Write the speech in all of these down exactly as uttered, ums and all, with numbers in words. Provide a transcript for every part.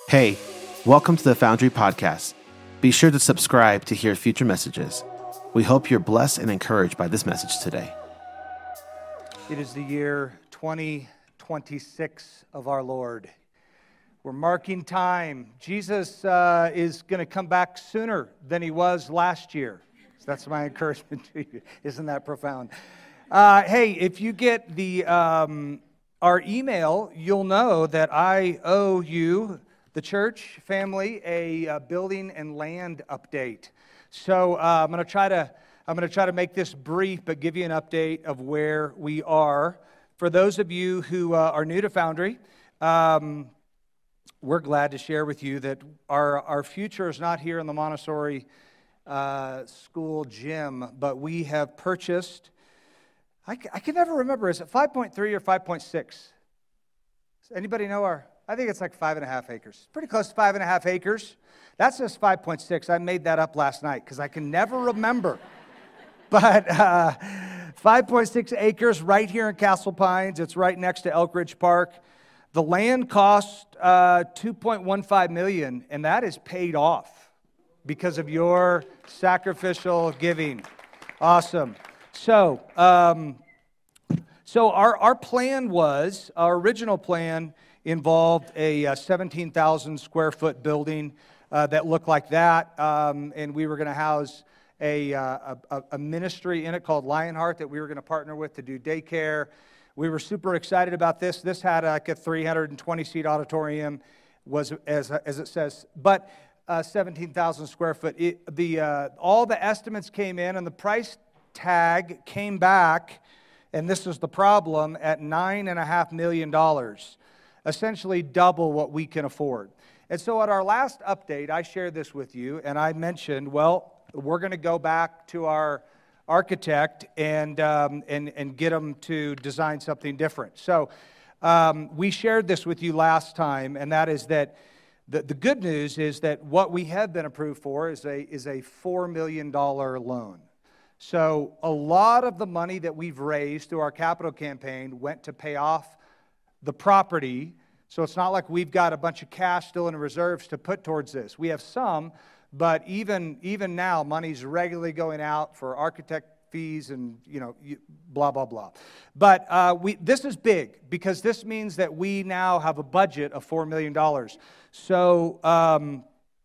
Hey, welcome to the Foundry Podcast. Be sure to subscribe to hear future messages. We hope you're blessed and encouraged by this message today. It is the year twenty twenty-six of our Lord. We're marking time. Jesus uh, is going to come back sooner than he was last year. So that's my encouragement to you. Isn't that profound? Uh, hey, if you get the um, our email, you'll know that I owe you, the church family, a uh, building and land update. So uh, I'm going to try to I'm going to try to make this brief, but give you an update of where we are. For those of you who uh, are new to Foundry, um, we're glad to share with you that our our future is not here in the Montessori uh, school gym, but we have purchased. I, I can never remember. Is it five point three or five point six? Does anybody know our? I think it's like five and a half acres. Pretty close to five and a half acres. That says five point six. I made that up last night because I can never remember. But uh, five point six acres right here in Castle Pines. It's right next to Elk Ridge Park. The land cost uh, two point one five million dollars, and that is paid off because of your sacrificial giving. Awesome. So, um, so our, our plan was, our original plan involved a uh, seventeen thousand square foot building uh, that looked like that, um, and we were going to house a, uh, a, a ministry in it called Lionheart that we were going to partner with to do daycare. We were super excited about this. This had like a three hundred twenty seat auditorium, was as as it says, but uh, seventeen thousand square foot. It, the uh, all the estimates came in, and the price tag came back, and this is the problem, at nine and a half million dollars. Essentially double what we can afford. And so at our last update, I shared this with you, and I mentioned, well, we're going to go back to our architect and um, and and get them to design something different. So um, we shared this with you last time, and that is that the, the good news is that what we have been approved for is a is a four million dollars loan. So a lot of the money that we've raised through our capital campaign went to pay off the property, so it's not like we've got a bunch of cash still in reserves to put towards this. We have some, but even even now, money's regularly going out for architect fees and, you know, blah, blah, blah. But uh, we this is big because this means that we now have a budget of four million dollars. So um,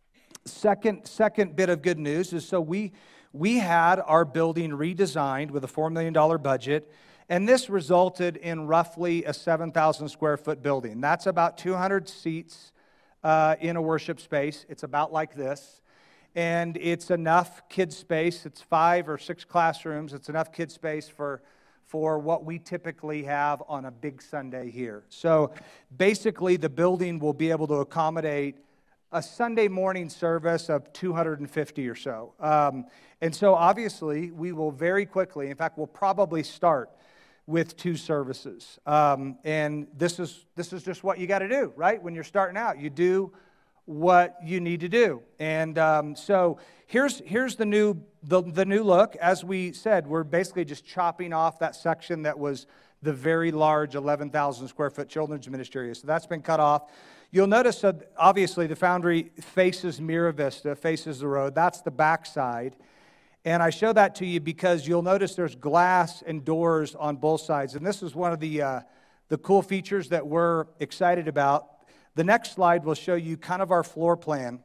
second second bit of good news is so we we had our building redesigned with a four million dollars budget. And this resulted in roughly a seven thousand square foot building. That's about two hundred seats uh, in a worship space. It's about like this. And it's enough kid space. It's five or six classrooms. It's enough kid space for, for what we typically have on a big Sunday here. So basically, the building will be able to accommodate a Sunday morning service of two hundred fifty or so. Um, and so obviously, we will very quickly, in fact, we'll probably start with two services. Um, and this is this is just what you got to do, right? When you're starting out, you do what you need to do. And um, so here's here's the new the, the new look. As we said, we're basically just chopping off that section that was the very large eleven thousand square foot children's ministry area. So that's been cut off. You'll notice that obviously the Foundry faces Mira Vista, faces the road. That's the back side. And I show that to you because you'll notice there's glass and doors on both sides. And this is one of the uh, the cool features that we're excited about. The next slide will show you kind of our floor plan.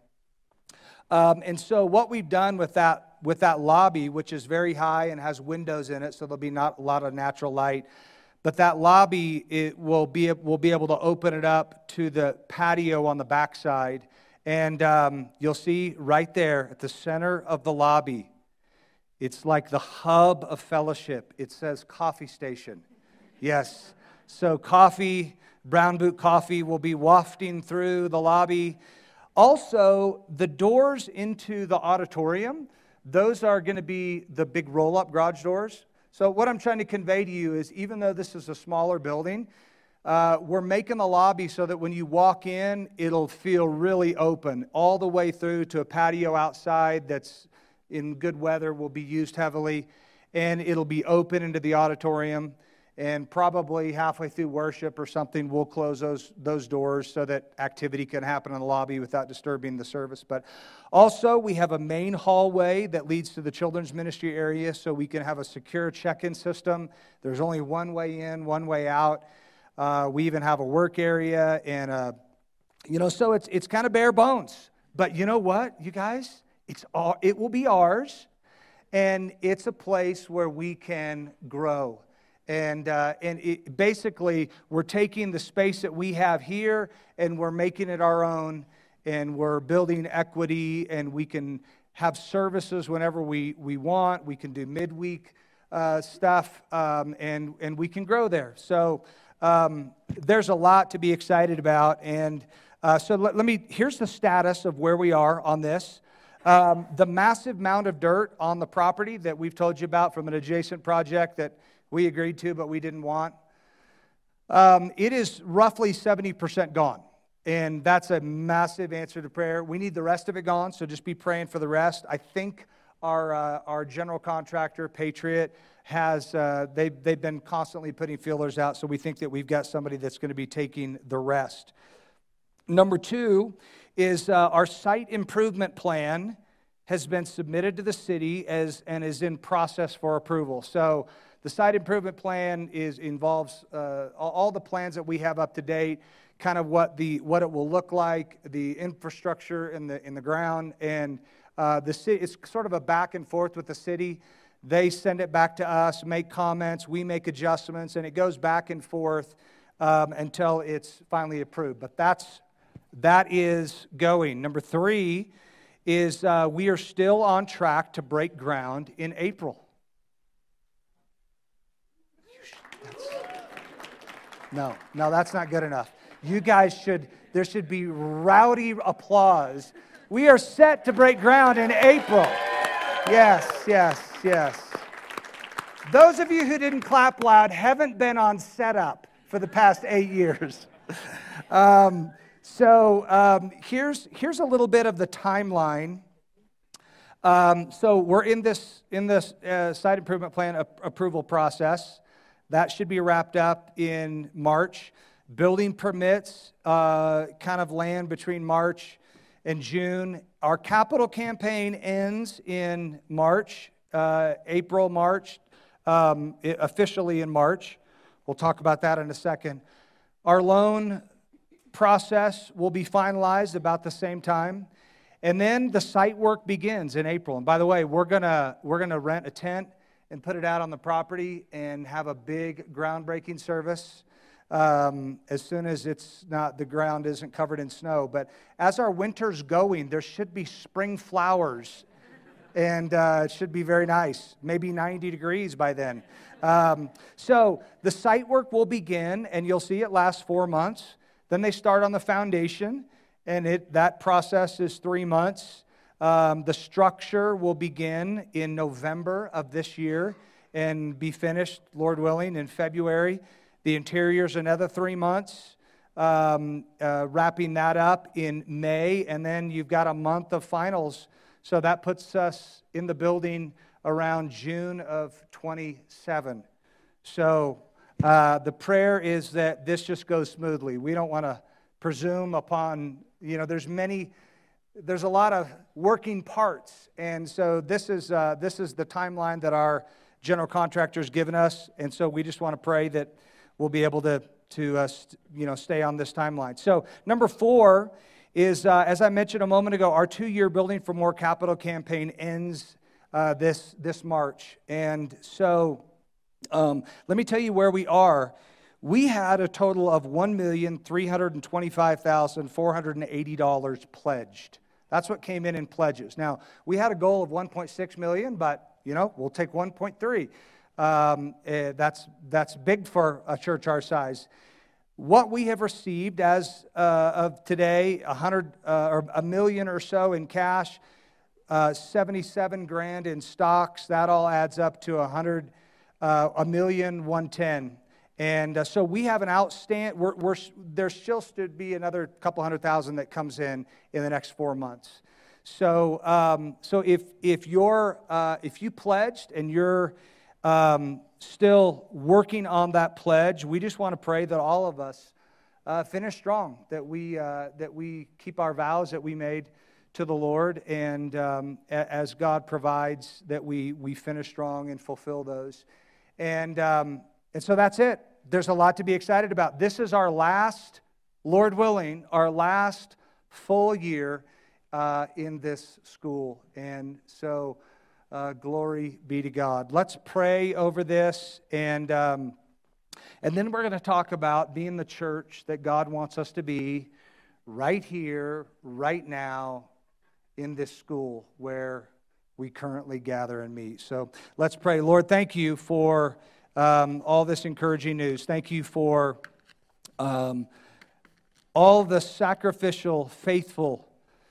Um, and so what we've done with that with that lobby, which is very high and has windows in it, so there'll be not a lot of natural light. But that lobby, it will be we'll be able to open it up to the patio on the back side. And um, you'll see right there at the center of the lobby, it's like the hub of fellowship. It says coffee station. Yes. So coffee, Brown Boot Coffee will be wafting through the lobby. Also, the doors into the auditorium, those are going to be the big roll-up garage doors. So what I'm trying to convey to you is even though this is a smaller building, uh, we're making the lobby so that when you walk in, it'll feel really open all the way through to a patio outside that's in good weather, will be used heavily, and it'll be open into the auditorium. And probably halfway through worship or something, we'll close those, those doors so that activity can happen in the lobby without disturbing the service. But also, we have a main hallway that leads to the children's ministry area so we can have a secure check-in system. There's only one way in, one way out. Uh, we even have a work area and, a, you know, so it's it's kind of bare bones. But you know what, you guys? It's all, it will be ours, and it's a place where we can grow. And uh, and it, basically, we're taking the space that we have here, and we're making it our own, and we're building equity, and we can have services whenever we, we want. We can do midweek uh, stuff, um, and, and we can grow there. So um, there's a lot to be excited about. And uh, so let, let me, here's the status of where we are on this. Um, the massive mound of dirt on the property that we've told you about from an adjacent project that we agreed to, but we didn't want. Um, it is roughly seventy percent gone, and that's a massive answer to prayer. We need the rest of it gone, so just be praying for the rest. I think our uh, our general contractor, Patriot, has uh, they they've been constantly putting feelers out, so we think that we've got somebody that's going to be taking the rest. Number two is uh, our site improvement plan has been submitted to the city as and is in process for approval. So the site improvement plan is involves uh, all the plans that we have up to date, kind of what the what it will look like, the infrastructure in the in the ground, and uh, the city. It's sort of a back and forth with the city. They send it back to us, make comments, we make adjustments, and it goes back and forth um, until it's finally approved. But that's that is going. Number three is uh, we are still on track to break ground in April. No, no, that's not good enough. You guys should, there should be rowdy applause. We are set to break ground in April. Yes, yes, yes. Those of you who didn't clap loud haven't been on setup for the past eight years. Um, so um, here's here's a little bit of the timeline. Um, so we're in this in this uh, site improvement plan ap- approval process. That should be wrapped up in March. Building permits uh, kind of land between March and June. Our capital campaign ends in March, uh, April, March, um, officially in March. We'll talk about that in a second. Our loan process will be finalized about the same time. And then the site work begins in April. And by the way, we're gonna we're gonna rent a tent and put it out on the property and have a big groundbreaking service um, as soon as it's not, the ground isn't covered in snow. But as our winter's going, there should be spring flowers, and uh, it should be very nice, maybe ninety degrees by then. Um, so the site work will begin, and you'll see it lasts four months. Then they start on the foundation, and it that process is three months. Um, the structure will begin in November of this year and be finished, Lord willing, in February. The interior's another three months, um, uh, wrapping that up in May, and then you've got a month of finals. So that puts us in the building around June of twenty-seven. So uh, the prayer is that this just goes smoothly. We don't want to presume upon, you know, there's many... There's a lot of working parts, and so this is uh, this is the timeline that our general contractor's given us, and so we just want to pray that we'll be able to to uh, st- you know stay on this timeline. So number four is, uh, as I mentioned a moment ago, our two-year Building for More capital campaign ends uh, this this March, and so um, let me tell you where we are. We had a total of one million three hundred twenty-five thousand four hundred eighty dollars pledged. That's what came in in pledges. Now, we had a goal of one point six million dollars, but, you know, we'll take one point three. Um, uh, that's, that's big for a church our size. What we have received as uh, of today, a hundred uh, or a million or so in cash, uh, seventy-seven grand in stocks, that all adds up to a hundred, uh, a million one ten. And uh, so we have an outstand. We're, we're, there still should be another couple hundred thousand that comes in in the next four months. So, um, so if if you're uh, if you pledged and you're um, still working on that pledge. We just want to pray that all of us uh, finish strong, that we uh, that we keep our vows that we made to the Lord, and um, a- as God provides, that we we finish strong and fulfill those. And um, and so that's it. There's a lot to be excited about. This is our last, Lord willing, our last full year uh, in this school. And so uh, glory be to God. Let's pray over this, and um, and then we're going to talk about being the church that God wants us to be right here, right now, in this school where we currently gather and meet. So let's pray. Lord, thank you for um, all this encouraging news. Thank you for um, all the sacrificial, faithful,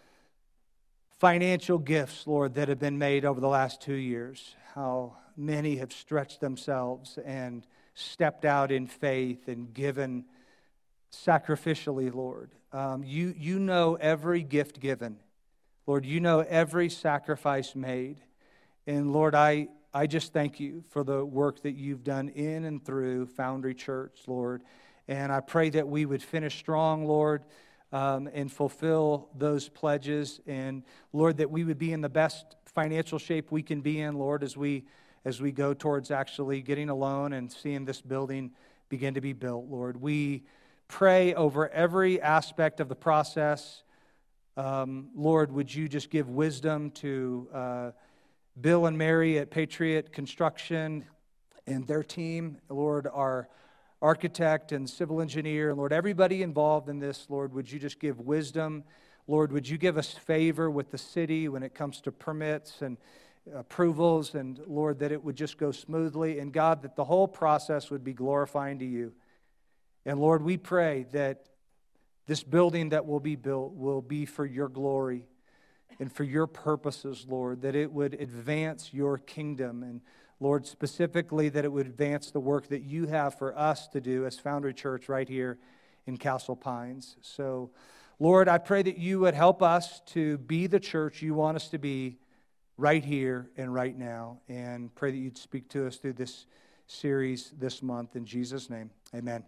financial gifts, Lord, that have been made over the last two years. How many have stretched themselves and stepped out in faith and given sacrificially, Lord. Um, you, you know every gift given. Lord, you know every sacrifice made. And Lord, I, I just thank you for the work that you've done in and through Foundry Church, Lord. And I pray that we would finish strong, Lord, um, and fulfill those pledges. And Lord, that we would be in the best financial shape we can be in, Lord, as we as we go towards actually getting a loan and seeing this building begin to be built, Lord. We pray over every aspect of the process. Um, Lord, would you just give wisdom to uh, Bill and Mary at Patriot Construction and their team, Lord, our architect and civil engineer, and Lord, everybody involved in this, Lord, would you just give wisdom? Lord, would you give us favor with the city when it comes to permits and approvals, and Lord, that it would just go smoothly, and God, that the whole process would be glorifying to you. And Lord, we pray that this building that will be built will be for your glory and for your purposes, Lord, that it would advance your kingdom, and Lord, specifically that it would advance the work that you have for us to do as Foundry Church right here in Castle Pines. So, Lord, I pray that you would help us to be the church you want us to be right here and right now, and pray that you'd speak to us through this series this month. In Jesus' name, amen.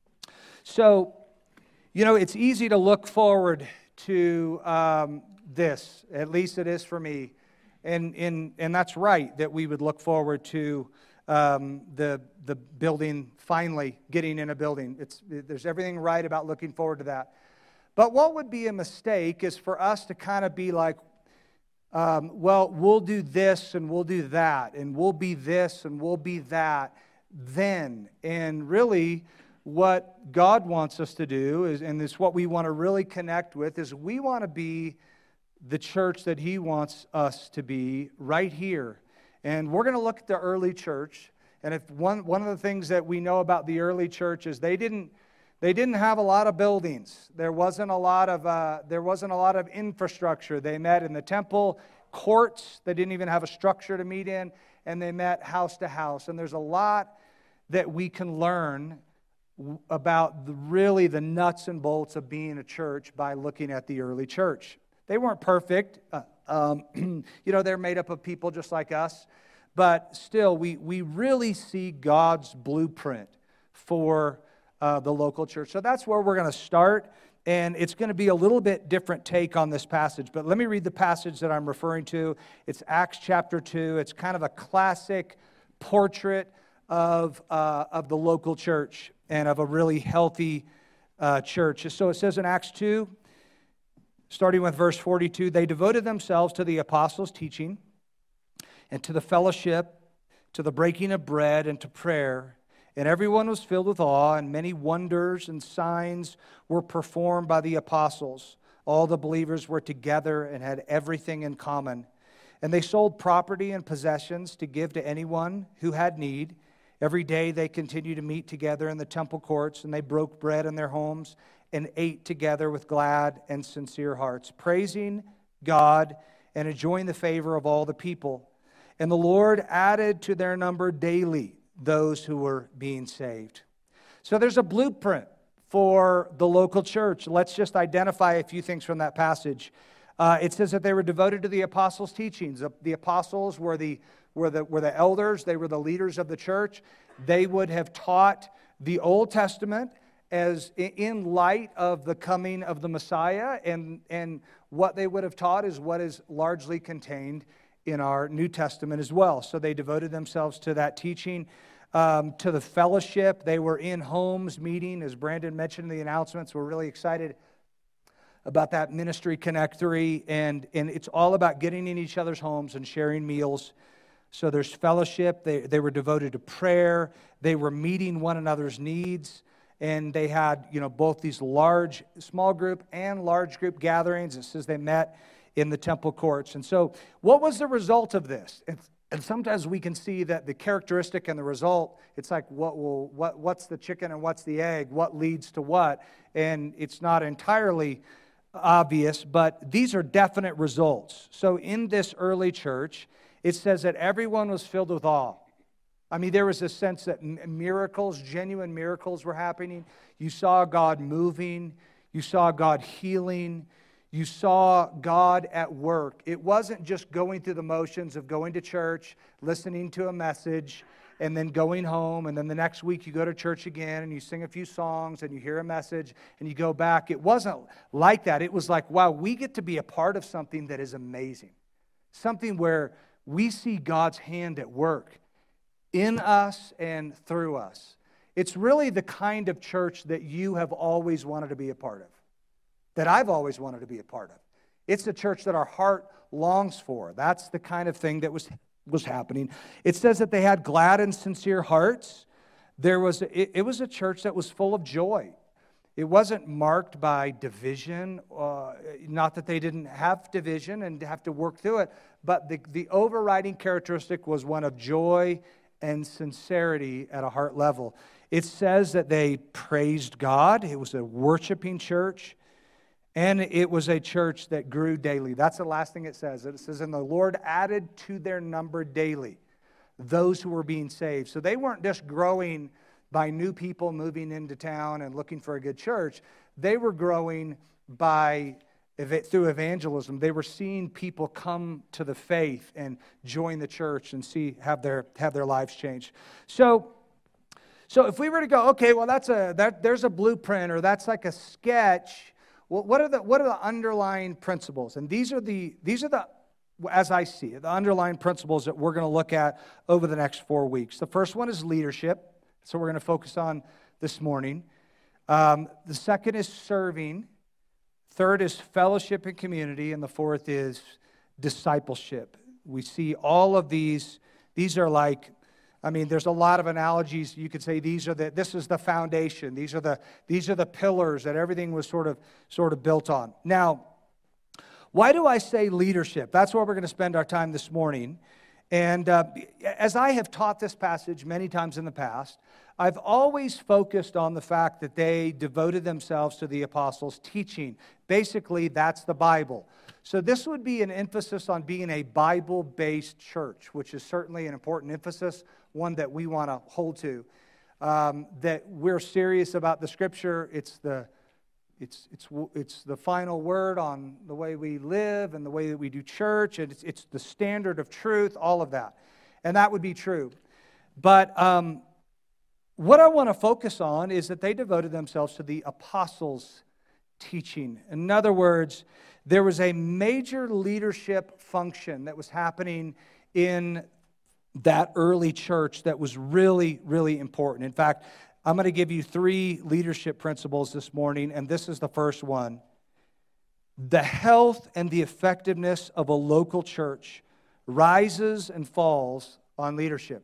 So, you know, it's easy to look forward to um, this, at least it is for me, and, and, and that's right, that we would look forward to um, the, the building finally getting in a building. It's, there's everything right about looking forward to that. But what would be a mistake is for us to kind of be like, Um, well, we'll do this and we'll do that, and we'll be this and we'll be that then. And really, what God wants us to do, is, and it's what we want to really connect with, is we want to be the church that He wants us to be right here. And we're going to look at the early church. And if one one of the things that we know about the early church is they didn't They didn't have a lot of buildings. There wasn't a lot of uh, there wasn't a lot of infrastructure. They met in the temple courts. They didn't even have a structure to meet in, and they met house to house. And there's a lot that we can learn about the, really the nuts and bolts of being a church by looking at the early church. They weren't perfect. Uh, um, you know, they're made up of people just like us, but still, we we really see God's blueprint for Uh, the local church. So that's where we're going to start, and it's going to be a little bit different take on this passage. But let me read the passage that I'm referring to. It's Acts chapter two. It's kind of a classic portrait of, uh, of the local church and of a really healthy uh, church. So it says in Acts two, starting with verse forty-two, they devoted themselves to the apostles' teaching and to the fellowship, to the breaking of bread and to prayer. And everyone was filled with awe, and many wonders and signs were performed by the apostles. All the believers were together and had everything in common. And they sold property and possessions to give to anyone who had need. Every day they continued to meet together in the temple courts, and they broke bread in their homes and ate together with glad and sincere hearts, praising God and enjoying the favor of all the people. And the Lord added to their number daily those who were being saved. So there's a blueprint for the local church. Let's just identify a few things from that passage. Uh, it says that they were devoted to the apostles' teachings. The, the apostles were the, were, the, were the elders. They were the leaders of the church. They would have taught the Old Testament as in light of the coming of the Messiah, and, and what they would have taught is what is largely contained in our New Testament as well. So they devoted themselves to that teaching, um, to the fellowship. They were in homes meeting, as Brandon mentioned in the announcements. We're really excited about that ministry connectory, and, and it's all about getting in each other's homes and sharing meals. So there's fellowship. They, they were devoted to prayer. They were meeting one another's needs, and they had, you know, both these large, small group and large group gatherings. It says they met in the temple courts. And so what was the result of this? And, and sometimes we can see that the characteristic and the result, it's like, what will, what, what's the chicken and what's the egg? What leads to what? And it's not entirely obvious, but these are definite results. So in this early church, it says that everyone was filled with awe. I mean, there was a sense that miracles, genuine miracles were happening. You saw God moving. You saw God healing. You saw God at work. It wasn't just going through the motions of going to church, listening to a message, and then going home, and then the next week you go to church again, and you sing a few songs, and you hear a message, and you go back. It wasn't like that. It was like, wow, we get to be a part of something that is amazing. Something where we see God's hand at work in us and through us. It's really the kind of church that you have always wanted to be a part of, that I've always wanted to be a part of. It's the church that our heart longs for. That's the kind of thing that was, was happening. It says that they had glad and sincere hearts. There was it, it was a church that was full of joy. It wasn't marked by division, uh, not that they didn't have division and have to work through it, but the, the overriding characteristic was one of joy and sincerity at a heart level. It says that they praised God. It was a worshiping church, and it was a church that grew daily. That's the last thing it says. It says, and the Lord added to their number daily those who were being saved. So they weren't just growing by new people moving into town and looking for a good church. They were growing by through evangelism. They were seeing people come to the faith and join the church and see have their have their lives changed. So, so if we were to go, okay, well that's a that there's a blueprint or that's like a sketch. Well, what are the what are the underlying principles? And these are the these are the as I see it, the underlying principles that we're going to look at over the next four weeks. The first one is leadership. So we're going to focus on this morning. Um, the second is serving. Third is fellowship and community. And the fourth is discipleship. We see all of these. These are like, I mean, there's a lot of analogies. You could say these are the, this is the foundation. These are the, these are the pillars that everything was sort of, sort of built on. Now, why do I say leadership? That's where we're going to spend our time this morning. And uh, as I have taught this passage many times in the past, I've always focused on the fact that they devoted themselves to the apostles' teaching. Basically, that's the Bible. So this would be an emphasis on being a Bible-based church, which is certainly an important emphasis, one that we want to hold to. Um, that we're serious about the Scripture. It's the It's, it's, it's the final word on the way we live and the way that we do church. And it's, it's the standard of truth, all of that. And that would be true. But um, what I want to focus on is that they devoted themselves to the apostles' teaching. In other words, there was a major leadership function that was happening in that early church that was really, really important. In fact, I'm going to give you three leadership principles this morning, and this is the first one. The health and the effectiveness of a local church rises and falls on leadership.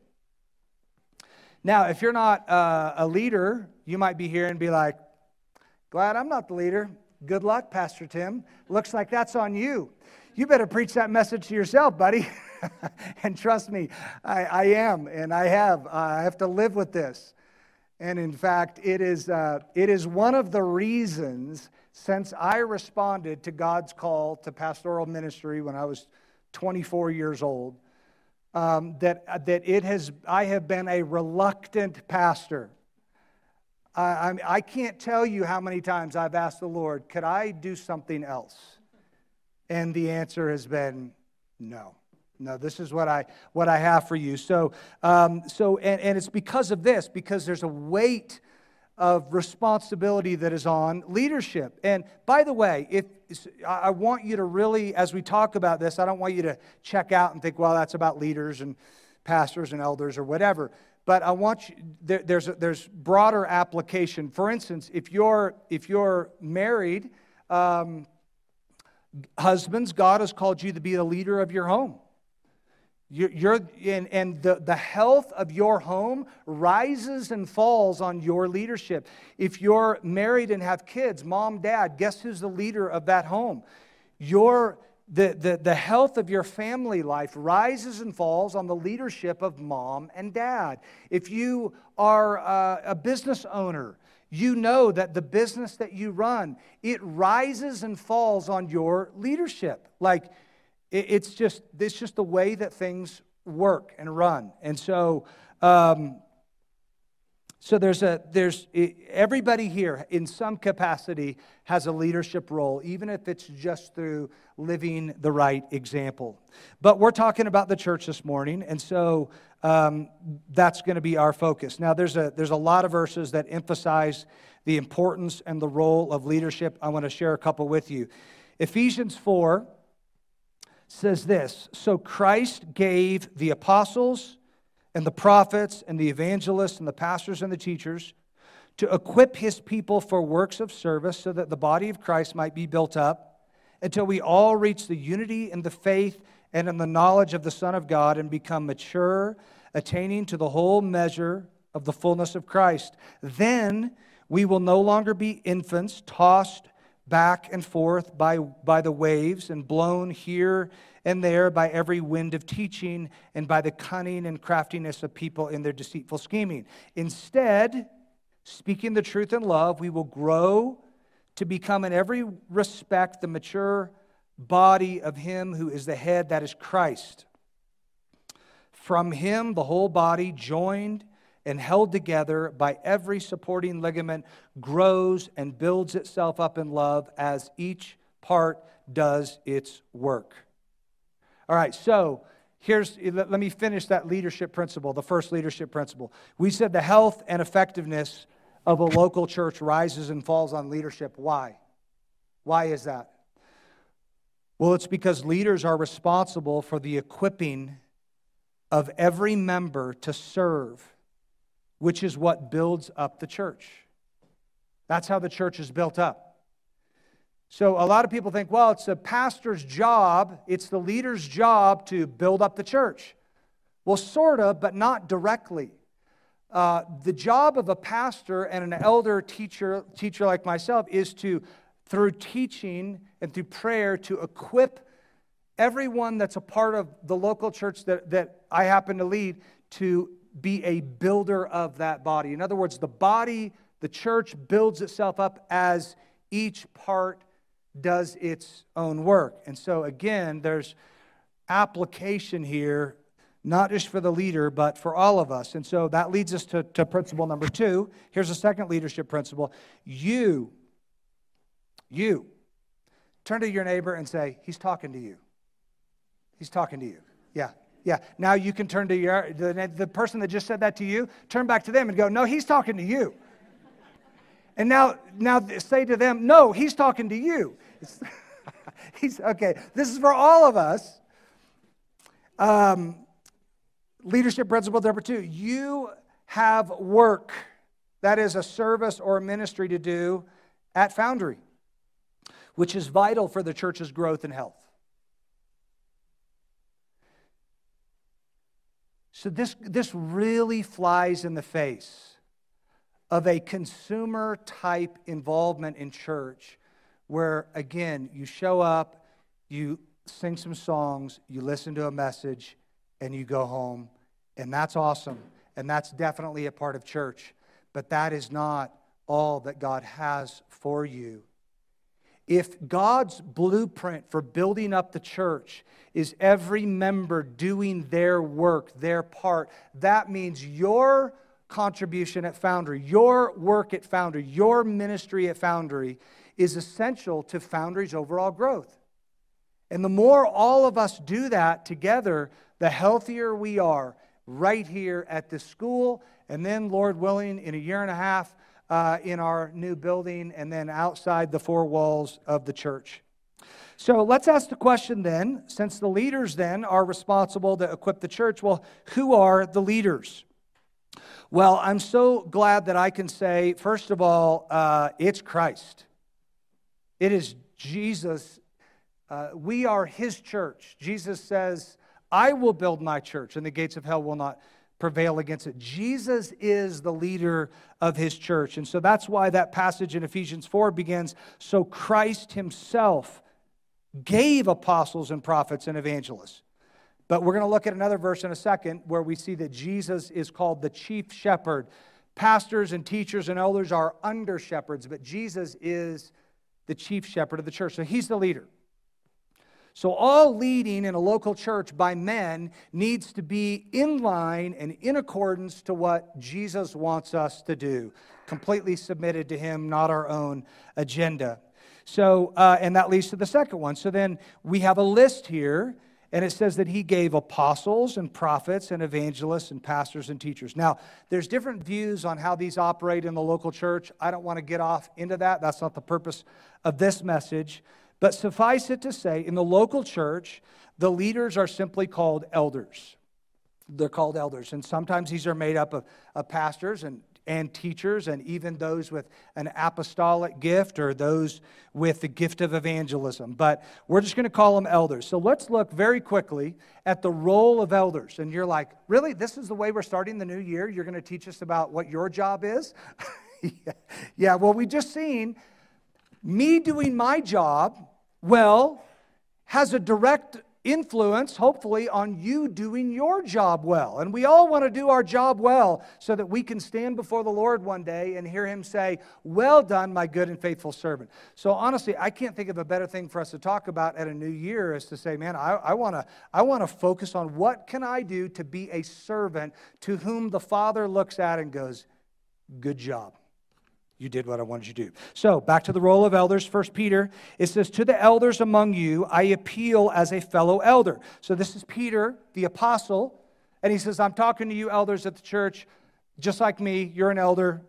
Now, if you're not uh, a leader, you might be here and be like, glad I'm not the leader. Good luck, Pastor Tim. Looks like that's on you. You better preach that message to yourself, buddy. And trust me, I, I am, and I have. Uh, I have to live with this. And in fact, it is uh, it is one of the reasons since I responded to God's call to pastoral ministry when I was twenty-four years old, um, that that it has I have been a reluctant pastor. I, I I can't tell you how many times I've asked the Lord, could I do something else? And the answer has been no. No, this is what I what I have for you. So, um, so and, and it's because of this, because there's a weight of responsibility that is on leadership. And by the way, if I want you to really, as we talk about this, I don't want you to check out and think, well, that's about leaders and pastors and elders or whatever. But I want you, there, there's a, there's broader application. For instance, if you're if you're married, um, husbands, God has called you to be the leader of your home. You're, you're and, and the, the health of your home rises and falls on your leadership. If you're married and have kids, mom, dad, guess who's the leader of that home? Your the, the, the health of your family life rises and falls on the leadership of mom and dad. If you are uh, a business owner, you know that the business that you run, it rises and falls on your leadership. Like, It's just it's just the way that things work and run, and so um, so there's a there's everybody here in some capacity has a leadership role, even if it's just through living the right example. But we're talking about the church this morning, and so um, that's going to be our focus. Now, there's a there's a lot of verses that emphasize the importance and the role of leadership. I want to share a couple with you. Ephesians four says this, so Christ gave the apostles and the prophets and the evangelists and the pastors and the teachers to equip his people for works of service so that the body of Christ might be built up until we all reach the unity in the faith and in the knowledge of the Son of God and become mature, attaining to the whole measure of the fullness of Christ. Then we will no longer be infants, tossed back and forth by, by the waves and blown here and there by every wind of teaching and by the cunning and craftiness of people in their deceitful scheming. Instead, speaking the truth in love, we will grow to become in every respect the mature body of him who is the head, that is Christ. From him, the whole body, joined and held together by every supporting ligament, grows and builds itself up in love as each part does its work. All right, so here's, let me finish that leadership principle, the first leadership principle. We said the health and effectiveness of a local church rises and falls on leadership. Why? Why is that? Well, it's because leaders are responsible for the equipping of every member to serve, which is what builds up the church. That's how the church is built up. So a lot of people think, well, it's the pastor's job, it's the leader's job to build up the church. Well, sort of, but not directly. Uh, the job of a pastor and an elder teacher, teacher like myself is to, through teaching and through prayer, to equip everyone that's a part of the local church that, that I happen to lead to be a builder of that body. In other words, the body, the church builds itself up as each part does its own work. And so again, there's application here, not just for the leader, but for all of us. And so that leads us to, to principle number two. Here's a second leadership principle. You, you, turn to your neighbor and say, he's talking to you. He's talking to you. Yeah. Yeah, now you can turn to your the, the person that just said that to you, turn back to them and go, no, he's talking to you. And now, now say to them, no, he's talking to you. he's okay. This is for all of us. Um, leadership principle number two, you have work, that is a service or a ministry to do at Foundry, which is vital for the church's growth and health. So this, this really flies in the face of a consumer-type involvement in church where, again, you show up, you sing some songs, you listen to a message, and you go home. And that's awesome. And that's definitely a part of church. But that is not all that God has for you. If God's blueprint for building up the church is every member doing their work, their part, that means your contribution at Foundry, your work at Foundry, your ministry at Foundry is essential to Foundry's overall growth. And the more all of us do that together, the healthier we are right here at this school, and then, Lord willing, in a year and a half uh, in our new building, and then outside the four walls of the church. So let's ask the question then, since the leaders then are responsible to equip the church, well, who are the leaders? Well, I'm so glad that I can say, first of all, uh, it's Christ. It is Jesus. Uh, we are His church. Jesus says, I will build my church, and the gates of hell will not prevail against it. Jesus is the leader of His church. And so that's why that passage in Ephesians four begins, so Christ Himself gave apostles and prophets and evangelists. But we're going to look at another verse in a second where we see that Jesus is called the chief shepherd. Pastors and teachers and elders are under shepherds, but Jesus is the chief shepherd of the church. So He's the leader. So all leading in a local church by men needs to be in line and in accordance to what Jesus wants us to do. Completely submitted to Him, not our own agenda. So, uh, and that leads to the second one. So then we have a list here, and it says that He gave apostles and prophets and evangelists and pastors and teachers. Now, there's different views on how these operate in the local church. I don't want to get off into that. That's not the purpose of this message. But suffice it to say, in the local church, the leaders are simply called elders. They're called elders. And sometimes these are made up of, of pastors and, and teachers, and even those with an apostolic gift or those with the gift of evangelism. But we're just going to call them elders. So let's look very quickly at the role of elders. And you're like, really? This is the way we're starting the new year? You're going to teach us about what your job is? yeah. yeah, well, we just seen me doing my job, well, has a direct influence, hopefully, on you doing your job well. And we all want to do our job well so that we can stand before the Lord one day and hear Him say, well done, my good and faithful servant. So honestly, I can't think of a better thing for us to talk about at a new year is to say, man, I, I want to I want to focus on what can I do to be a servant to whom the Father looks at and goes, good job. You did what I wanted you to do. So, back to the role of elders, First Peter. It says, to the elders among you, I appeal as a fellow elder. So this is Peter, the apostle, and he says, I'm talking to you elders at the church, just like me, you're an elder.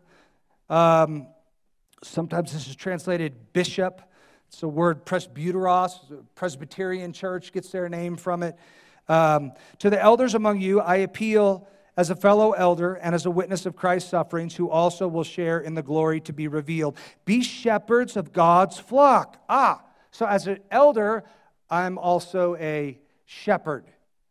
Um, sometimes this is translated bishop. It's the word presbyteros, Presbyterian church gets their name from it. Um, to the elders among you, I appeal as a fellow elder and as a witness of Christ's sufferings, who also will share in the glory to be revealed. Be shepherds of God's flock. Ah, so as an elder, I'm also a shepherd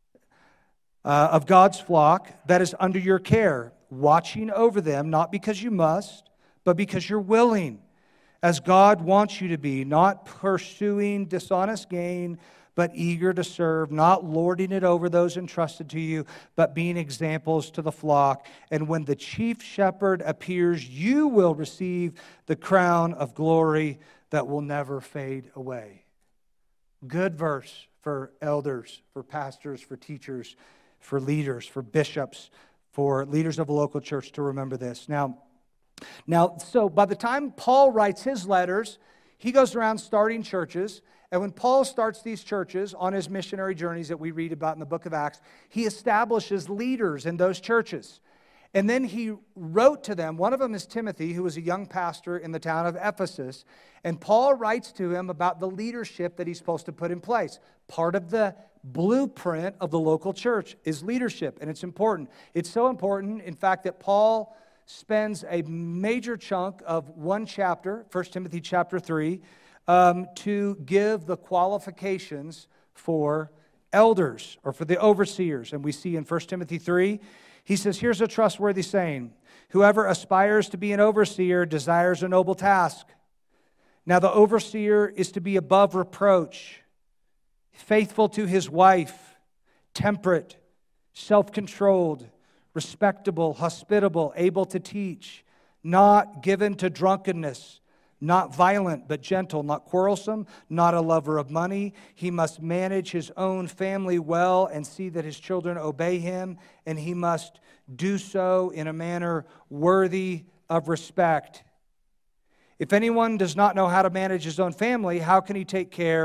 uh, of God's flock that is under your care, watching over them, not because you must, but because you're willing, as God wants you to be, not pursuing dishonest gain, but eager to serve, not lording it over those entrusted to you, but being examples to the flock. And when the chief shepherd appears, you will receive the crown of glory that will never fade away. Good verse for elders, for pastors, for teachers, for leaders, for bishops, for leaders of a local church to remember this. Now, now, so by the time Paul writes his letters, he goes around starting churches. And when Paul starts these churches on his missionary journeys that we read about in the book of Acts, he establishes leaders in those churches. And then he wrote to them. One of them is Timothy, who was a young pastor in the town of Ephesus. And Paul writes to him about the leadership that he's supposed to put in place. Part of the blueprint of the local church is leadership, and it's important. It's so important, in fact, that Paul spends a major chunk of one chapter, First Timothy chapter three, Um, to give the qualifications for elders or for the overseers. And we see in First Timothy three, he says, here's a trustworthy saying, whoever aspires to be an overseer desires a noble task. Now the overseer is to be above reproach, faithful to his wife, temperate, self-controlled, respectable, hospitable, able to teach, not given to drunkenness, not violent, but gentle, not quarrelsome, not a lover of money. He must manage his own family well and see that his children obey him, and he must do so in a manner worthy of respect. If anyone does not know how to manage his own family, how can he take care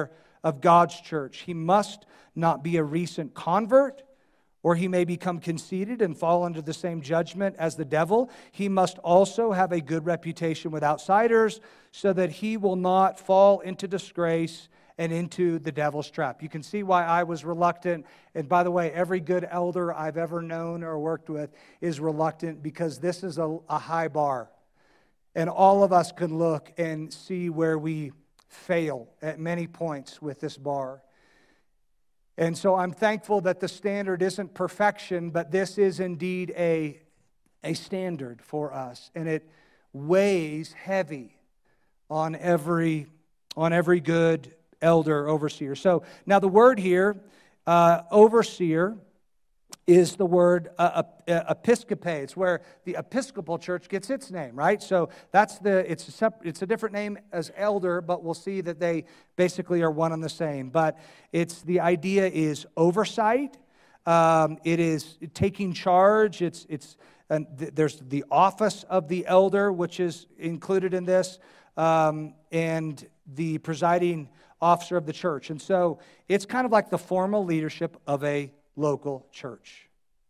of God's church. He must not be a recent convert, or he may become conceited and fall under the same judgment as the devil. He must also have a good reputation with outsiders so that he will not fall into disgrace and into the devil's trap. You can see why I was reluctant. And by the way, every good elder I've ever known or worked with is reluctant, because this is a, a high bar. And all of us can look and see where we fail at many points with this bar. And so I'm thankful that the standard isn't perfection, but this is indeed a, a standard for us. And it weighs heavy on every, on every good elder, overseer. So now the word here, uh, overseer, is the word uh, episcope. It's where the Episcopal Church gets its name, right? So that's the it's a sep- it's a different name as elder, but we'll see that they basically are one and the same. But it's the idea is oversight. Um, it is taking charge. It's it's and th- there's the office of the elder, which is included in this, um, and the presiding officer of the church. And so it's kind of like the formal leadership of a local church.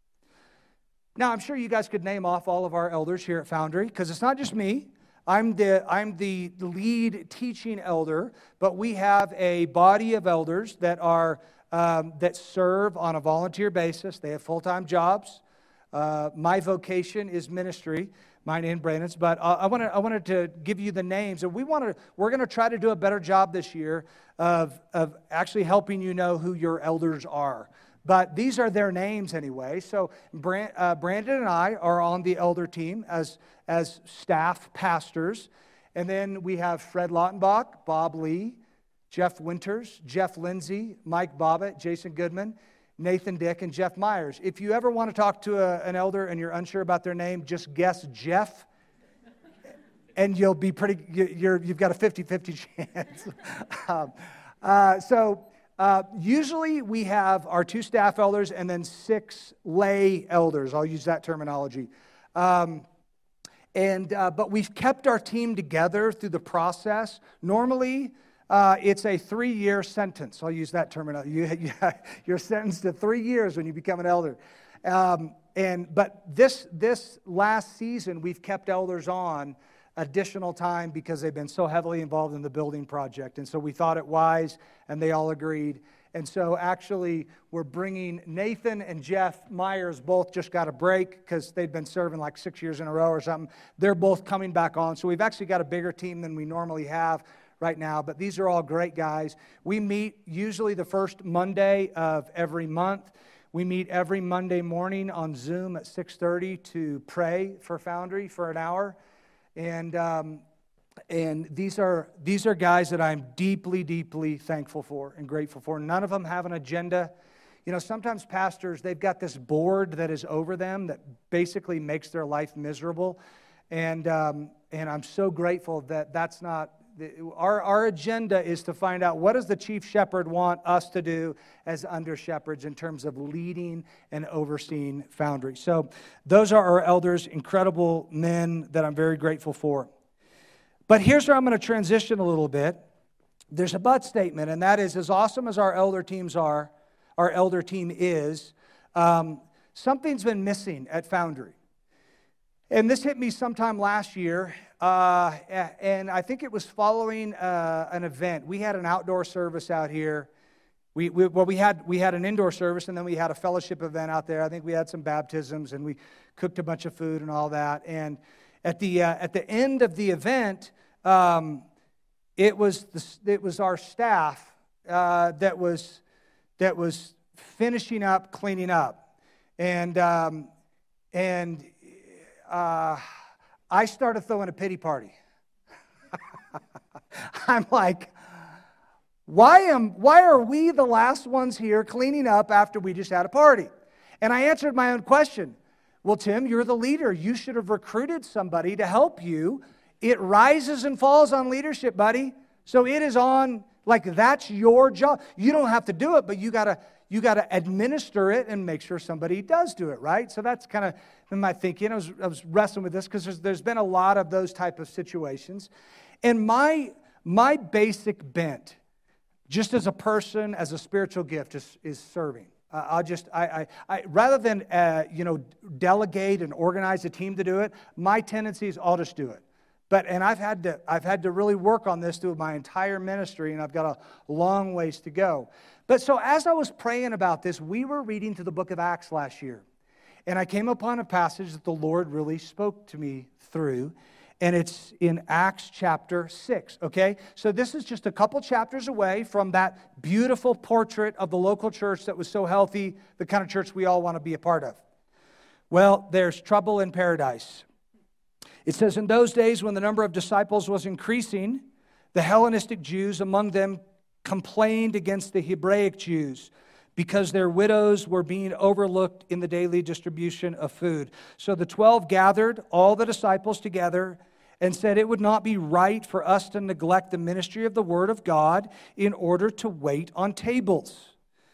Now, I'm sure you guys could name off all of our elders here at Foundry, because it's not just me. I'm the I'm the lead teaching elder, but we have a body of elders that are um, that serve on a volunteer basis. They have full-time jobs. Uh, my vocation is ministry, mine and Brandon's. But uh, I wanted I wanted to give you the names, and we want to we're going to try to do a better job this year of of actually helping you know who your elders are. But these are their names anyway. So Brand, uh, Brandon and I are on the elder team as, as staff pastors. And then we have Fred Lautenbach, Bob Lee, Jeff Winters, Jeff Lindsay, Mike Bobbitt, Jason Goodman, Nathan Dick, and Jeff Myers. If you ever want to talk to a, an elder and you're unsure about their name, just guess Jeff, and you'll be pretty, you're, you've got a fifty-fifty chance. um, uh, so... Uh, usually we have our two staff elders and then six lay elders. I'll use that terminology. Um, and uh, but we've kept our team together through the process. Normally, uh, it's a three-year sentence. I'll use that terminology. You, you, you're sentenced to three years when you become an elder. Um, and but this this last season, we've kept elders on additional time because they've been so heavily involved in the building project. And so we thought it wise, and they all agreed. And so actually, we're bringing Nathan and Jeff Myers, both just got a break because they've been serving like six years in a row or something. They're both coming back on. So we've actually got a bigger team than we normally have right now. But these are all great guys. We meet usually the first Monday of every month. We meet every Monday morning on Zoom at six thirty to pray for Foundry for an hour. And um, and these are these are guys that I'm deeply, deeply thankful for and grateful for. None of them have an agenda. You know, sometimes pastors, they've got this board that is over them that basically makes their life miserable. And um, and I'm so grateful that that's not, our, our agenda is to find out what does the chief shepherd want us to do as under shepherds in terms of leading and overseeing Foundry. So those are our elders, incredible men that I'm very grateful for. But here's where I'm going to transition a little bit. There's a but statement, and that is, as awesome as our elder teams are, our elder team is, um, something's been missing at Foundry. And this hit me sometime last year, uh, and I think it was following uh, an event. We had an outdoor service out here. We, we well, we had we had an indoor service, and then we had a fellowship event out there. I think we had some baptisms, and we cooked a bunch of food and all that. And at the uh, at the end of the event, um, it was the, it was our staff uh, that was that was finishing up, cleaning up, and um, and. Uh, I started throwing a pity party. I'm like, why am why are we the last ones here cleaning up after we just had a party? And I answered my own question. Well, Tim, you're the leader. You should have recruited somebody to help you. It rises and falls on leadership, buddy. So it is on, like, that's your job. You don't have to do it, but you gotta you gotta administer it and make sure somebody does do it, right? So that's kind of my thinking. I was, I was wrestling with this because there's, there's been a lot of those type of situations. And my, my basic bent, just as a person, as a spiritual gift, is, is serving. Uh, I'll just, I, I, I rather than, uh, you know, delegate and organize a team to do it, my tendency is I'll just do it. But, and I've had to, I've had to really work on this through my entire ministry, and I've got a long ways to go. But so as I was praying about this, we were reading through the book of Acts last year. And I came upon a passage that the Lord really spoke to me through. And it's in Acts chapter six, okay? So this is just a couple chapters away from that beautiful portrait of the local church that was so healthy, the kind of church we all want to be a part of. Well, there's trouble in paradise. It says, in those days when the number of disciples was increasing, the Hellenistic Jews among them complained against the Hebraic Jews because their widows were being overlooked in the daily distribution of food. So the twelve gathered all the disciples together and said it would not be right for us to neglect the ministry of the Word of God in order to wait on tables.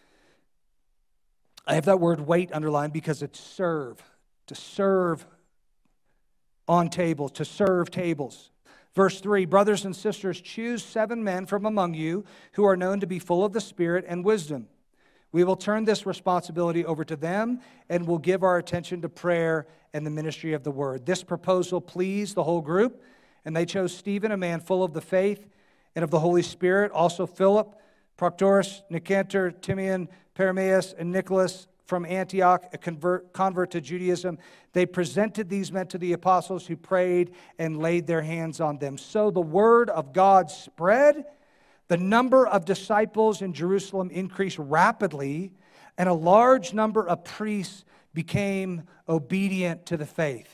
I have that word wait underlined because it's serve, to serve on tables, to serve tables. Verse three, brothers and sisters, choose seven men from among you who are known to be full of the Spirit and wisdom. We will turn this responsibility over to them and will give our attention to prayer and the ministry of the word. This proposal pleased the whole group, and they chose Stephen, a man full of the faith and of the Holy Spirit, also Philip, Proctorus, Nicanor, Timion, Parmenas, and Nicholas from Antioch, a convert, convert to Judaism. They presented these men to the apostles who prayed and laid their hands on them. So the word of God spread. The number of disciples in Jerusalem increased rapidly, and a large number of priests became obedient to the faith.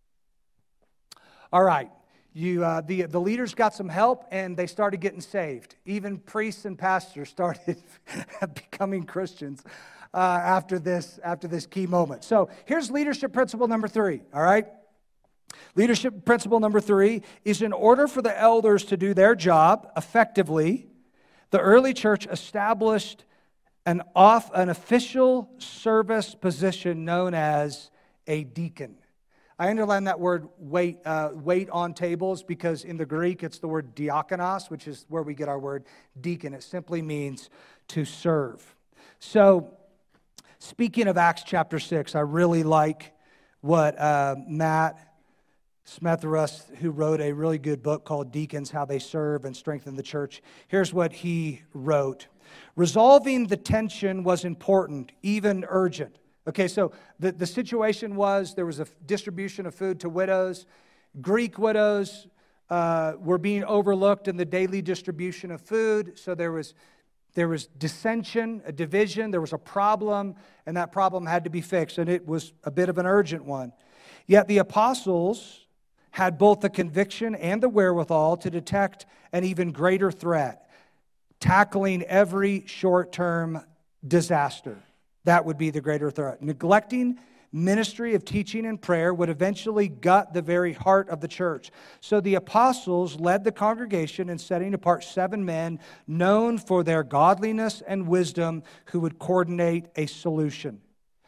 All right, you, uh, the, the leaders got some help, and they started getting saved. Even priests and pastors started becoming Christians uh, after this, after this key moment. So here's leadership principle number three, all right? Leadership principle number three is in order for the elders to do their job effectively, the early church established an off an official service position known as a deacon. I underline that word wait, uh, wait on tables because in the Greek it's the word diakonos, which is where we get our word deacon. It simply means to serve. So, speaking of Acts chapter six, I really like what uh, Matt Smethurus, who wrote a really good book called Deacons, How They Serve and Strengthen the Church. Here's what he wrote. Resolving the tension was important, even urgent. Okay, so the, the situation was there was a distribution of food to widows. Greek widows uh, were being overlooked in the daily distribution of food, so there was There was dissension, a division, there was a problem, and that problem had to be fixed, and it was a bit of an urgent one. Yet the apostles had both the conviction and the wherewithal to detect an even greater threat, tackling every short-term disaster. That would be the greater threat. Neglecting ministry of teaching and prayer would eventually gut the very heart of the church. So the apostles led the congregation in setting apart seven men known for their godliness and wisdom who would coordinate a solution.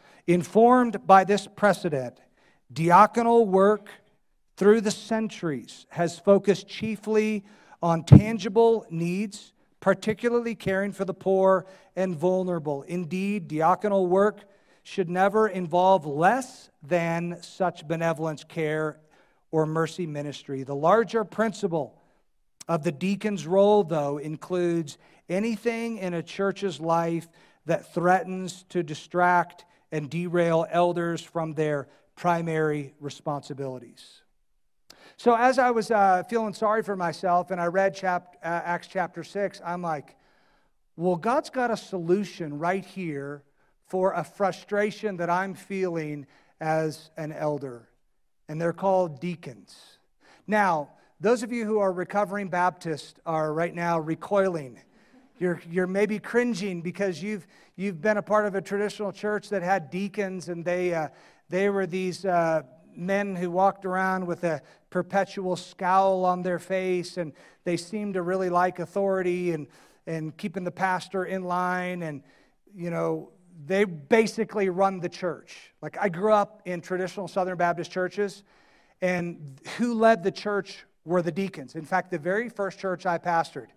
Informed by this precedent, diaconal work through the centuries has focused chiefly on tangible needs, particularly caring for the poor and vulnerable. Indeed, diaconal work should never involve less than such benevolence, care, or mercy ministry. The larger principle of the deacon's role, though, includes anything in a church's life that threatens to distract and derail elders from their primary responsibilities. So as I was uh, feeling sorry for myself and I read chap- uh, Acts chapter six, I'm like, well, God's got a solution right here for a frustration that I'm feeling as an elder. And they're called deacons. Now, those of you who are recovering Baptists are right now recoiling. You're, you're maybe cringing because you've, you've been a part of a traditional church that had deacons, and they, uh, they were these uh, men who walked around with a perpetual scowl on their face, and they seemed to really like authority and, and keeping the pastor in line, and, you know, they basically run the church. Like, I grew up in traditional Southern Baptist churches, and who led the church were the deacons. In fact, the very first church I pastored,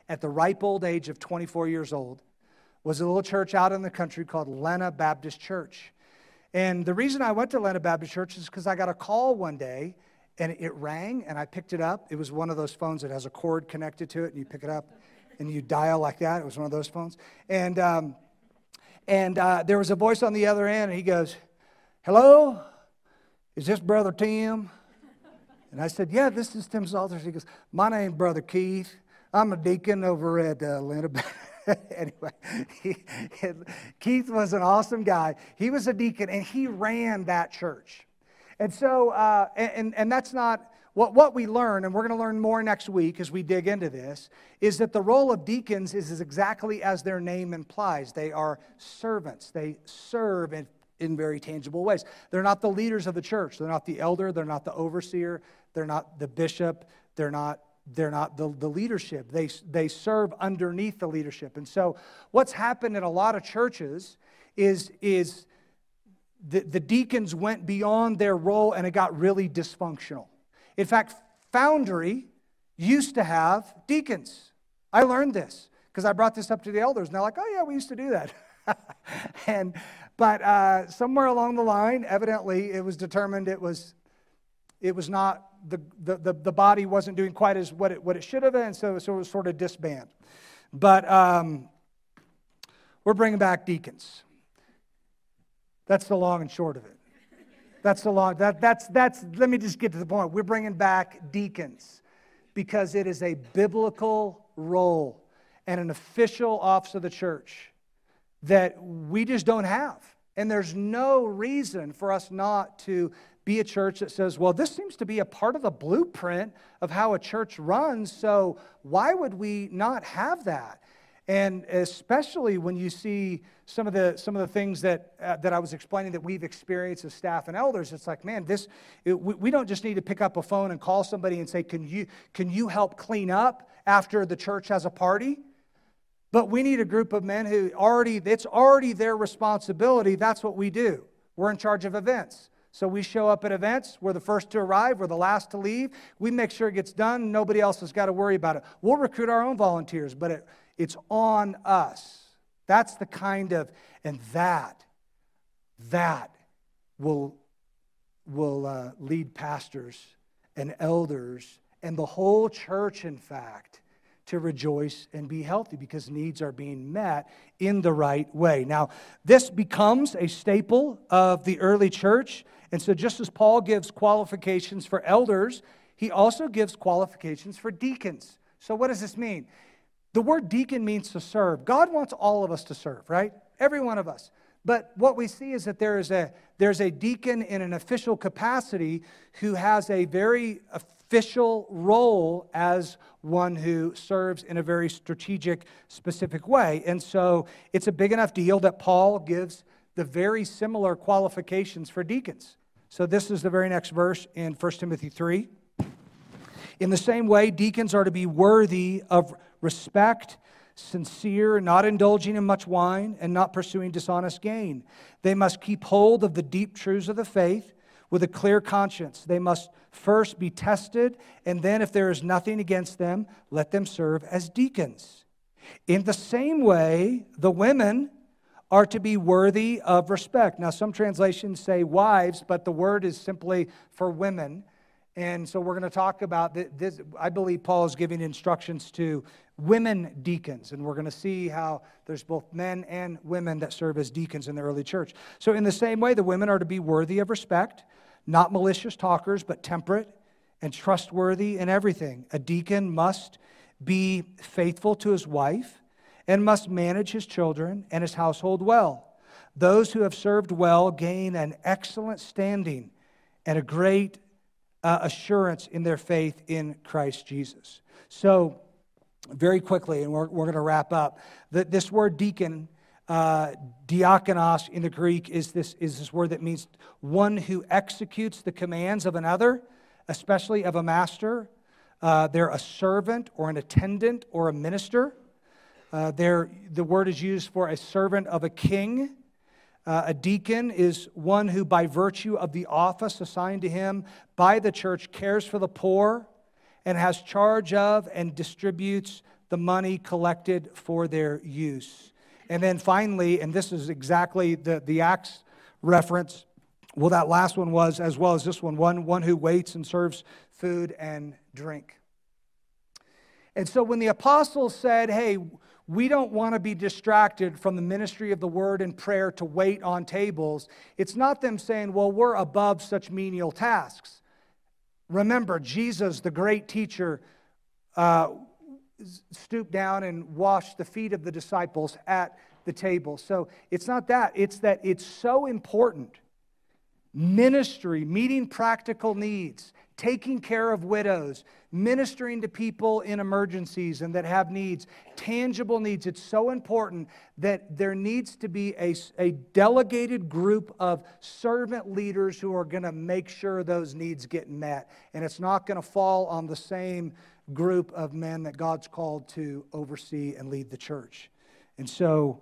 at the ripe old age of twenty-four years old, was a little church out in the country called Lena Baptist Church. And the reason I went to Lena Baptist Church is because I got a call one day, and it rang, and I picked it up. It was one of those phones that has a cord connected to it, and you pick it up, and you dial like that. It was one of those phones. And um, and uh, there was a voice on the other end, and he goes, "Hello, is this Brother Tim?" And I said, "Yeah, this is Tim Salters." He goes, "My name's Brother Keith. I'm a deacon over at uh, Lena Baptist." Anyway, he, Keith was an awesome guy. He was a deacon, and he ran that church. And so, uh, and, and that's not, what, what we learn, and we're going to learn more next week as we dig into this, is that the role of deacons is, is exactly as their name implies. They are servants. They serve in, in very tangible ways. They're not the leaders of the church. They're not the elder. They're not the overseer. They're not the bishop. They're not They're not the, the leadership. They, they serve underneath the leadership. And so what's happened in a lot of churches is, is the, the deacons went beyond their role, and it got really dysfunctional. In fact, Foundry used to have deacons. I learned this because I brought this up to the elders, and they're like, "Oh yeah, we used to do that." and But uh, somewhere along the line, evidently, it was determined it was it was not, the, the, the body wasn't doing quite as what it, what it should have, and so, so it was sort of disbanded. But um, we're bringing back deacons. That's the long and short of it. That's the long, that, that's, that's, let me just get to the point. We're bringing back deacons because it is a biblical role and an official office of the church that we just don't have. And there's no reason for us not to be a church that says, well, this seems to be a part of the blueprint of how a church runs, so why would we not have that? And especially when you see some of the some of the things that uh, that I was explaining that we've experienced as staff and elders, it's like, man, this it, we, we don't just need to pick up a phone and call somebody and say, can you can you help clean up after the church has a party? But we need a group of men who already, it's already their responsibility. That's what we do. We're in charge of events. So we show up at events. We're the first to arrive. We're the last to leave. We make sure it gets done. Nobody else has got to worry about it. We'll recruit our own volunteers, but it, it's on us. That's the kind of, and that, that will, will uh, lead pastors and elders and the whole church, in fact, to rejoice and be healthy because needs are being met in the right way. Now, this becomes a staple of the early church. And so just as Paul gives qualifications for elders, he also gives qualifications for deacons. So what does this mean? The word deacon means to serve. God wants all of us to serve, right? Every one of us. But what we see is that there is a there's a deacon in an official capacity who has a very official role as one who serves in a very strategic, specific way. And so it's a big enough deal that Paul gives the very similar qualifications for deacons. So this is the very next verse in First Timothy three. In the same way, deacons are to be worthy of respect, sincere, not indulging in much wine, and not pursuing dishonest gain. They must keep hold of the deep truths of the faith with a clear conscience. They must first be tested, and then if there is nothing against them, let them serve as deacons. In the same way, the women are to be worthy of respect. Now, some translations say wives, but the word is simply for women. And so we're going to talk about this. I believe Paul is giving instructions to women deacons, and we're going to see how there's both men and women that serve as deacons in the early church. So in the same way, the women are to be worthy of respect, not malicious talkers, but temperate and trustworthy in everything. A deacon must be faithful to his wife and must manage his children and his household well. Those who have served well gain an excellent standing and a great uh, assurance in their faith in Christ Jesus. So, very quickly, and we're, we're going to wrap up, that this word deacon, uh, diakonos in the Greek, is this, is this word that means one who executes the commands of another, especially of a master. Uh, they're a servant or an attendant or a minister. Uh, the word is used for a servant of a king. Uh, a deacon is one who, by virtue of the office assigned to him by the church, cares for the poor and has charge of and distributes the money collected for their use. And then finally, and this is exactly the, the Acts reference, well, that last one was, as well as this one, one, one who waits and serves food and drink. And so when the apostles said, hey, we don't want to be distracted from the ministry of the word and prayer to wait on tables, it's not them saying, well, we're above such menial tasks. Remember, Jesus, the great teacher, uh, stooped down and washed the feet of the disciples at the table. So it's not that. It's that it's so important. Ministry, meeting practical needs, taking care of widows, ministering to people in emergencies and that have needs, tangible needs. It's so important that there needs to be a, a delegated group of servant leaders who are going to make sure those needs get met. And it's not going to fall on the same group of men that God's called to oversee and lead the church. And so,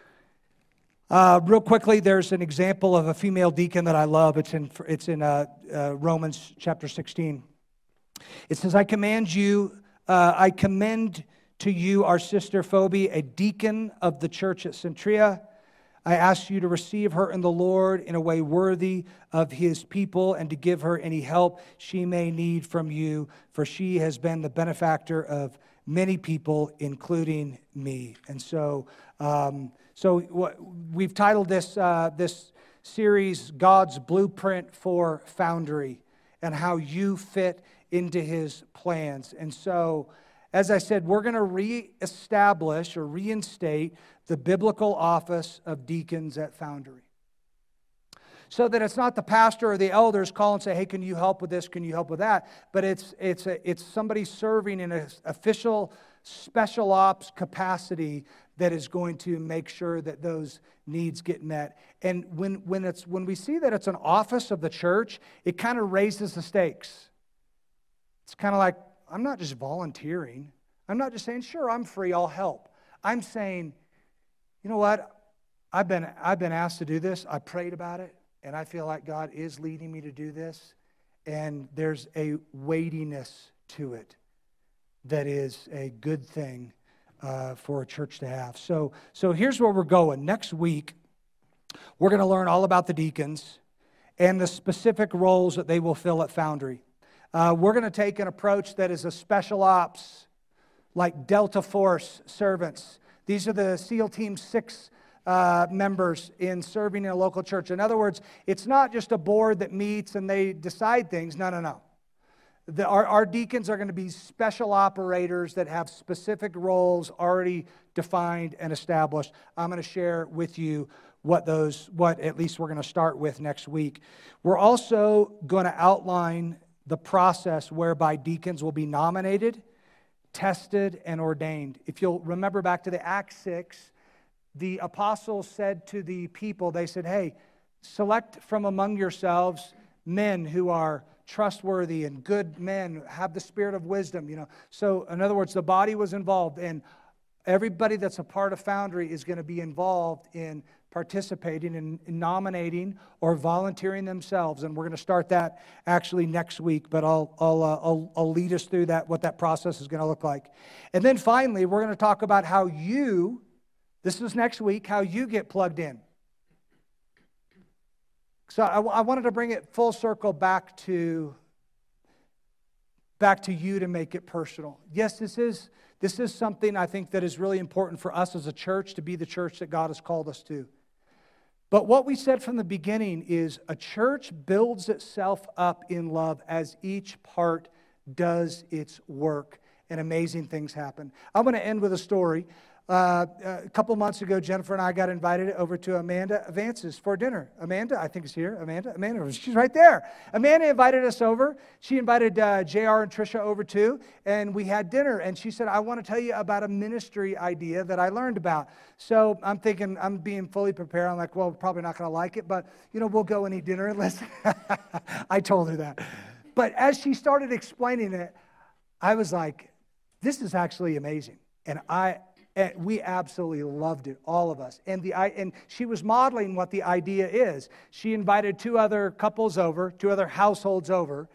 uh, real quickly, there's an example of a female deacon that I love. It's in it's in uh, uh, Romans chapter sixteen. It says, "I command you, uh, I commend to you our sister Phoebe, a deacon of the church at Centria. I ask you to receive her in the Lord in a way worthy of his people and to give her any help she may need from you, for she has been the benefactor of many people, including me." And so, um, so what, we've titled this uh, this series, God's Blueprint for Foundry, and how you fit into his plans. And so, as I said, we're going to reestablish or reinstate the biblical office of deacons at Foundry. So that it's not the pastor or the elders call and say, hey, can you help with this, can you help with that? But it's it's a, it's somebody serving in an official special ops capacity that is going to make sure that those needs get met. And when when it's when we see that it's an office of the church, it kind of raises the stakes. It's kind of like, I'm not just volunteering. I'm not just saying, sure, I'm free, I'll help. I'm saying, you know what? I've been I've been asked to do this. I prayed about it, and I feel like God is leading me to do this. And there's a weightiness to it that is a good thing uh, for a church to have. So, so here's where we're going. Next week, we're going to learn all about the deacons and the specific roles that they will fill at Foundry. Uh, we're going to take an approach that is a special ops, like Delta Force servants. These are the SEAL Team six uh, members in serving in a local church. In other words, it's not just a board that meets and they decide things. No, no, no. The, our, our deacons are going to be special operators that have specific roles already defined and established. I'm going to share with you what those, what at least we're going to start with next week. We're also going to outline the process whereby deacons will be nominated, tested, and ordained. If you'll remember back to the Acts six, the apostles said to the people, they said, hey, select from among yourselves men who are trustworthy and good men, have the spirit of wisdom, you know. So, in other words, the body was involved, and everybody that's a part of Foundry is going to be involved in participating in nominating or volunteering themselves, and we're going to start that actually next week. But I'll I'll uh, I'll, I'll lead us through that, what that process is going to look like, and then finally we're going to talk about how you, this is next week, how you get plugged in. So I, I wanted to bring it full circle back to back to you to make it personal. Yes, this is this is something I think that is really important for us as a church to be the church that God has called us to. But what we said from the beginning is a church builds itself up in love as each part does its work, and amazing things happen. I'm going to end with a story. Uh, a couple months ago, Jennifer and I got invited over to Amanda Vance's for dinner. Amanda, I think is here. Amanda, Amanda, she's right there. Amanda invited us over. She invited uh, J R and Trisha over too, and we had dinner. And she said, I want to tell you about a ministry idea that I learned about. So I'm thinking, I'm being fully prepared. I'm like, well, we're probably not going to like it, but, you know, we'll go and eat dinner and listen. I told her that. But as she started explaining it, I was like, this is actually amazing. And I... And we absolutely loved it, all of us. And the and she was modeling what the idea is. She invited two other couples over, two other households over.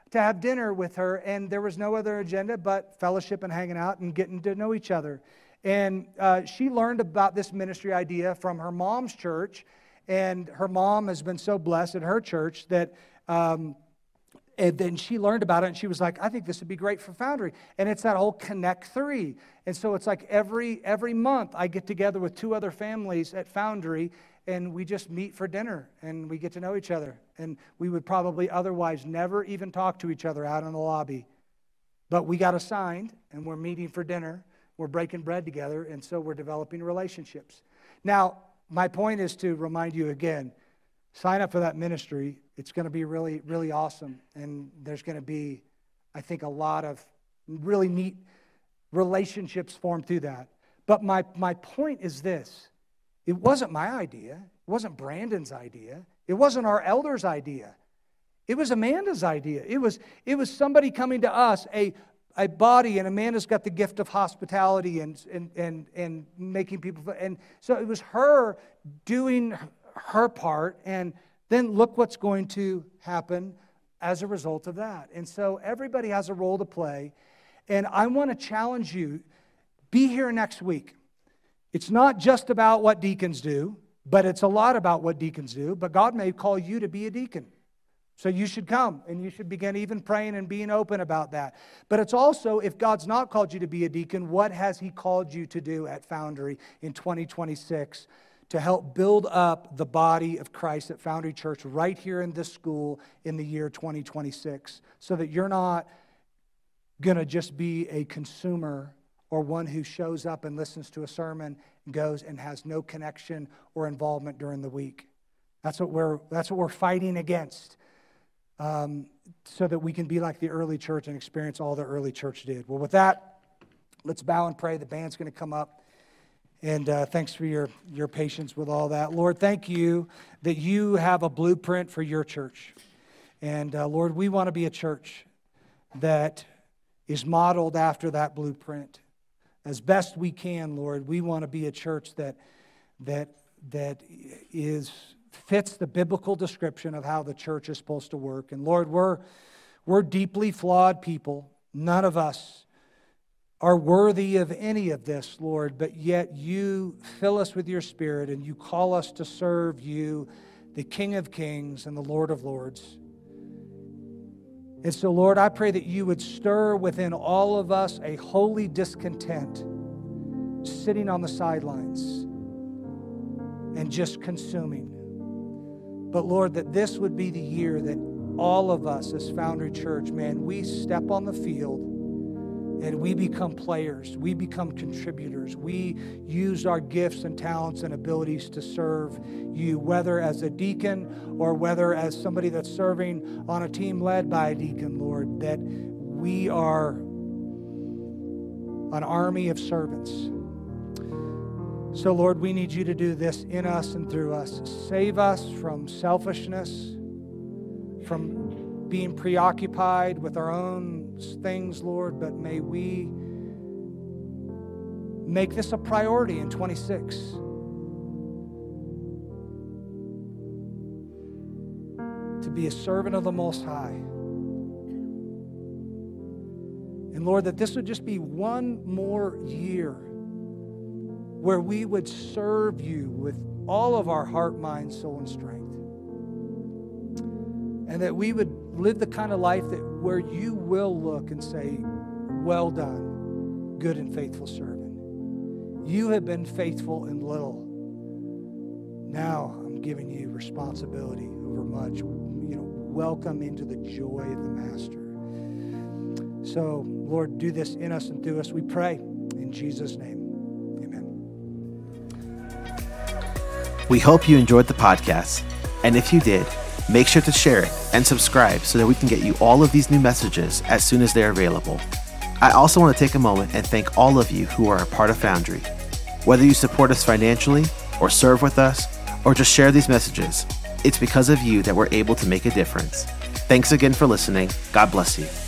to have dinner with her, and there was no other agenda but fellowship and hanging out and getting to know each other. And uh, she learned about this ministry idea from her mom's church, and her mom has been so blessed at her church that um, and then she learned about it, and she was like, I think this would be great for Foundry. And it's that whole Connect Three. And so it's like every every month I get together with two other families at Foundry, and we just meet for dinner, and we get to know each other. And we would probably otherwise never even talk to each other out in the lobby. But we got assigned, and we're meeting for dinner. We're breaking bread together, and so we're developing relationships. Now, my point is to remind you again, sign up for that ministry. It's going to be really, really awesome. And there's going to be, I think, a lot of really neat relationships formed through that. But my, my point is this. It wasn't my idea. It wasn't Brandon's idea. It wasn't our elders' idea. It was Amanda's idea. It was, it was somebody coming to us, a, a body, and Amanda's got the gift of hospitality and, and, and, and making people, and so it was her doing her part, and then look what's going to happen as a result of that. And so everybody has a role to play, and I want to challenge you, be here next week. It's not just about what deacons do, but it's a lot about what deacons do, but God may call you to be a deacon. So you should come, and you should begin even praying and being open about that. But it's also, if God's not called you to be a deacon, what has He called you to do at Foundry in twenty twenty-six to help build up the body of Christ at Foundry Church right here in this school in the year twenty twenty-six, so that you're not going to just be a consumer or one who shows up and listens to a sermon and goes and has no connection or involvement during the week. That's what we're, that's what we're fighting against. Um, so that we can be like the early church and experience all the early church did. Well, with that, let's bow and pray. The band's going to come up. And uh, thanks for your, your patience with all that. Lord, thank you that you have a blueprint for your church. And uh, Lord, we want to be a church that is modeled after that blueprint. As best we can, Lord, we want to be a church that that that is fits the biblical description of how the church is supposed to work. And Lord, we're, we're deeply flawed people. None of us are worthy of any of this, Lord, but yet you fill us with your Spirit and you call us to serve you, the King of Kings and the Lord of Lords. And so, Lord, I pray that you would stir within all of us a holy discontent, sitting on the sidelines and just consuming. But Lord, that this would be the year that all of us as Foundry Church, man, we step on the field and we become players. We become contributors. We use our gifts and talents and abilities to serve you, whether as a deacon or whether as somebody that's serving on a team led by a deacon, Lord, that we are an army of servants. So, Lord, we need you to do this in us and through us. Save us from selfishness, from being preoccupied with our own things, Lord, but may we make this a priority in twenty-six. To be a servant of the Most High. And Lord, that this would just be one more year where we would serve you with all of our heart, mind, soul, and strength. And that we would live the kind of life that where you will look and say, well done, good and faithful servant. You have been faithful in little. Now I'm giving you responsibility over much. You know, welcome into the joy of the Master. So, Lord, do this in us and through us, we pray. In Jesus' name. We hope you enjoyed the podcast, and if you did, make sure to share it and subscribe so that we can get you all of these new messages as soon as they're available. I also want to take a moment and thank all of you who are a part of Foundry. Whether you support us financially, or serve with us, or just share these messages, it's because of you that we're able to make a difference. Thanks again for listening. God bless you.